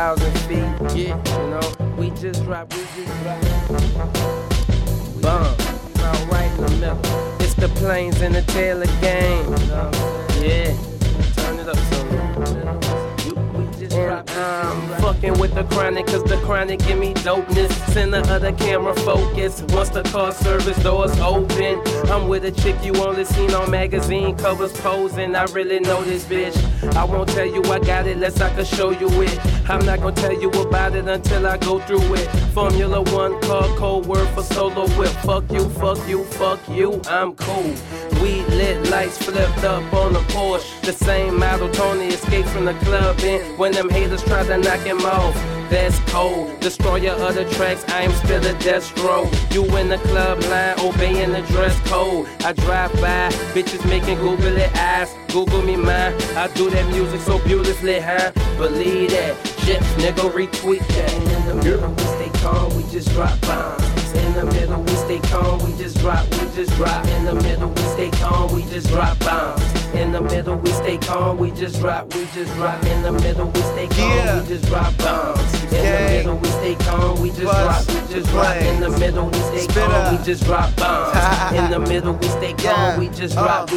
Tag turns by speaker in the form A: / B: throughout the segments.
A: 10,000 feet. Yeah, you know, we just drop. Bomb, about right in the middle. It's the planes and the Taylor gang. Yeah, turn it up some. And I'm fucking with the chronic, cause the chronic give me dopeness. Center of the camera focus. Once the car service doors open, I'm with a chick you only seen on magazine covers posing. I really know this bitch. I won't tell you I got it unless I can show you it. I'm not gonna tell you about it until I go through it. Formula 1 car code word for solo whip. Fuck you, fuck you, fuck you, I'm cool. We lit, lights flipped up on the Porsche. The same model Tony escaped from the club in when them haters try to knock him off. That's cold. Destroyer of the tracks, I am still a destro. You in the club line, obeying the dress code. I drive by, bitches making googly eyes. Google me mine, I do that music so beautifully, huh? Believe that, shit, nigga, retweet that. In the middle, we stay calm, we just drop bombs. In the middle, we stay calm, we just drop. In the middle, we stay calm, we just drop bombs. In the middle, we stay calm, we just drop. In the middle, we stay calm, we just drop bombs. In the middle, we stay calm, we just drop. In the middle, we stay calm, we just drop bombs. In the middle, we stay calm, we just drop.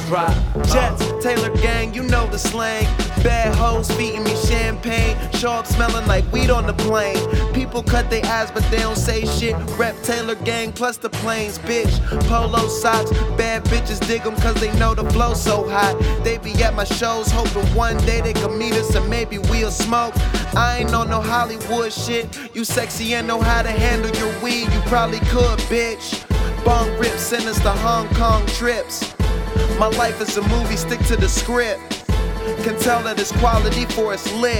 B: Jets, Taylor gang, you know the slang. Bad hoes feeding me champagne. Show up smelling like weed on the plane. People cut their eyes, but they don't say shit. Rep Taylor gang plus the planes, bitch. Polo socks, bad bitches dig them cause they know the flow so hot. They be at my shows hoping one day they can meet us and maybe we'll smoke. I ain't on no Hollywood shit. You sexy and know how to handle your weed, you probably could, bitch. Bong rips send us to Hong Kong trips. My life is a movie, stick to the script. Can tell that it's quality for it's lit.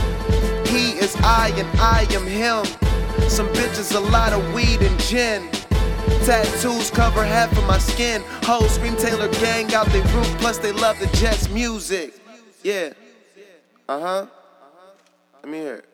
B: He is I and I am him. Some bitches, a lot of weed and gin. Tattoos cover half of my skin. Hoes scream Taylor gang out their roof, plus they love the Jets music. Yeah. Let me hear it.